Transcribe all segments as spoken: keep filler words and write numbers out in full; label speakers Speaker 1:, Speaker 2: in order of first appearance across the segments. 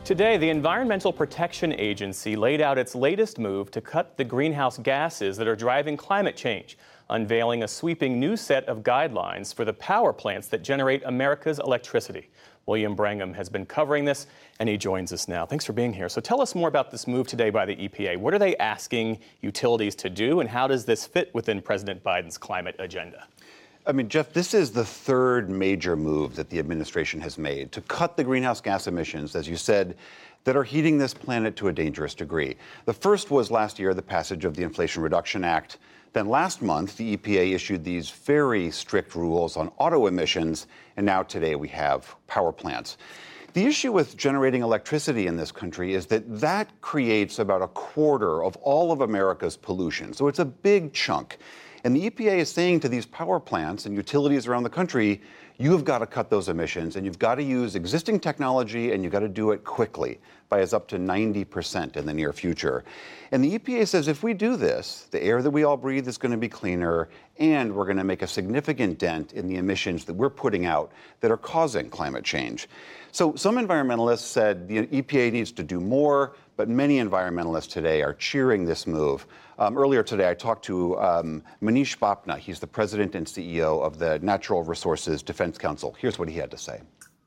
Speaker 1: Today, the Environmental Protection Agency laid out its latest move to cut the greenhouse gases that are driving climate change, unveiling a sweeping new set of guidelines for the power plants that generate America's electricity. William Brangham has been covering this, and he joins us now. Thanks for being here. So tell us more about this move today by the E P A. What are they asking utilities to do, and how does this fit within President Biden's climate agenda?
Speaker 2: I mean, Jeff, this is the third major move that the administration has made to cut the greenhouse gas emissions, as you said, that are heating this planet to a dangerous degree. The first was last year, the passage of the Inflation Reduction Act. Then last month, the E P A issued these very strict rules on auto emissions, and now today we have power plants. The issue with generating electricity in this country is that that creates about a quarter of all of America's pollution. So it's a big chunk. And the E P A is saying to these power plants and utilities around the country, you've got to cut those emissions, and you've got to use existing technology, and you've got to do it quickly, by as up to ninety percent in the near future. And the E P A says if we do this, the air that we all breathe is going to be cleaner, and we're going to make a significant dent in the emissions that we're putting out that are causing climate change. So some environmentalists said the E P A needs to do more, but many environmentalists today are cheering this move. Um, earlier today, I talked to um, Manish Bapna. He's the president and C E O of the Natural Resources Defense Council. Here's what he had to say.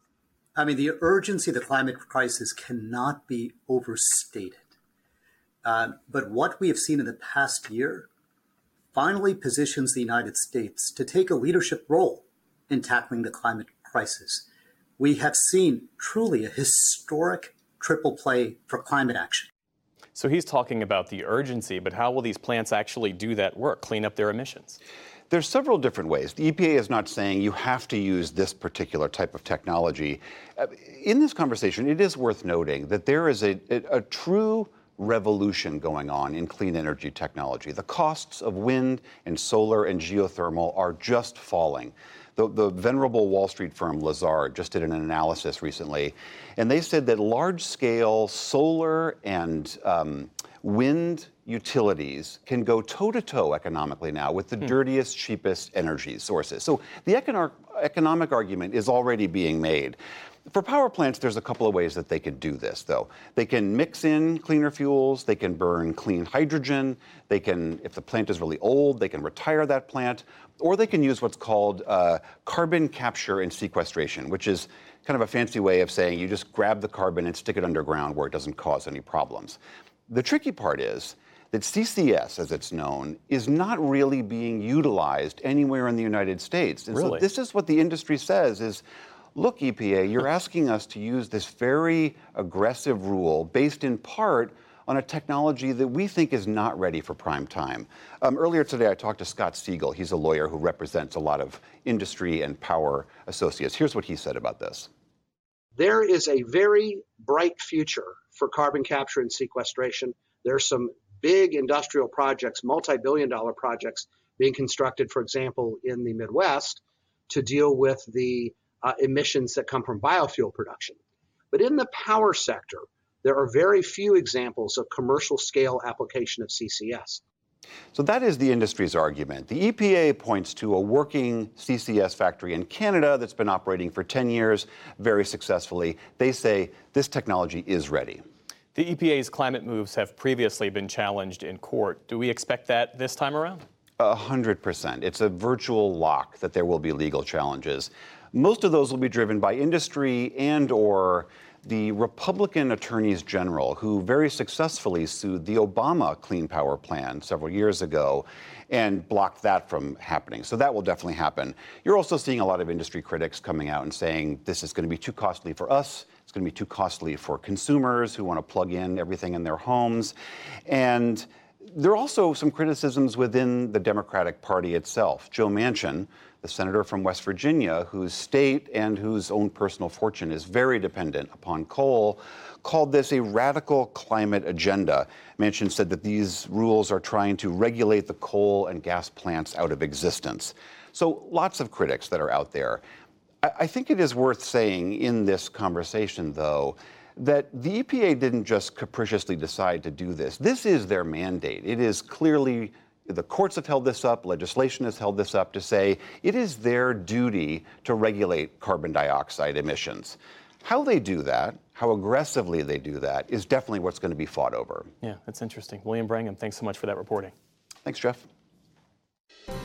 Speaker 3: I mean, the urgency of the climate crisis cannot be overstated. Um, but what we have seen in the past year finally positions the United States to take a leadership role in tackling the climate crisis. We have seen truly a historic triple play for climate action.
Speaker 1: So he's talking about the urgency, but how will these plants actually do that work, clean up their emissions?
Speaker 2: There's several different ways. The E P A is not saying you have to use this particular type of technology. In this conversation, it is worth noting that there is a, a, a true revolution going on in clean energy technology. The costs of wind and solar and geothermal are just falling. The, the venerable Wall Street firm Lazard just did an analysis recently, and they said that large-scale solar and um, wind utilities can go toe-to-toe economically now with the hmm. dirtiest, cheapest energy sources. So the economic, economic argument is already being made. For power plants, there's a couple of ways that they could do this, though. They can mix in cleaner fuels. They can burn clean hydrogen. They can, if the plant is really old, they can retire that plant. Or they can use what's called uh, carbon capture and sequestration, which is kind of a fancy way of saying you just grab the carbon and stick it underground where it doesn't cause any problems. The tricky part is that C C S, as it's known, is not really being utilized anywhere in the United States. And
Speaker 1: really?
Speaker 2: So this is what the industry says is, look, E P A, you're asking us to use this very aggressive rule based in part on a technology that we think is not ready for prime time. Um, earlier today, I talked to Scott Siegel. He's a lawyer who represents a lot of industry and power associates. Here's what he said about this.
Speaker 4: There is a very bright future for carbon capture and sequestration. There are some big industrial projects, multi-billion dollar projects being constructed, for example, in the Midwest to deal with the uh, emissions that come from biofuel production. But in the power sector, there are very few examples of commercial scale application of C C S.
Speaker 2: So that is the industry's argument. The E P A points to a working C C S factory in Canada that's been operating for ten years very successfully. They say this technology is ready.
Speaker 1: The E P A's climate moves have previously been challenged in court. Do we expect that this time around?
Speaker 2: A hundred percent. It's a virtual lock that there will be legal challenges. Most of those will be driven by industry and or the Republican attorneys general who very successfully sued the Obama Clean Power Plan several years ago and blocked that from happening. So that will definitely happen. You're also seeing a lot of industry critics coming out and saying this is going to be too costly for us. It's going to be too costly for consumers who want to plug in everything in their homes. And there are also some criticisms within the Democratic Party itself. Joe Manchin, the senator from West Virginia, whose state and whose own personal fortune is very dependent upon coal, called this a radical climate agenda. Manchin said that these rules are trying to regulate the coal and gas plants out of existence. So lots of critics that are out there. I, I think it is worth saying in this conversation, though, that the E P A didn't just capriciously decide to do this. This is their mandate. It is clearly, the courts have held this up, legislation has held this up to say it is their duty to regulate carbon dioxide emissions. How they do that, how aggressively they do that, is definitely what's going to be fought over.
Speaker 1: Yeah, that's interesting. William Brangham, thanks so much for that reporting.
Speaker 2: Thanks, Jeff.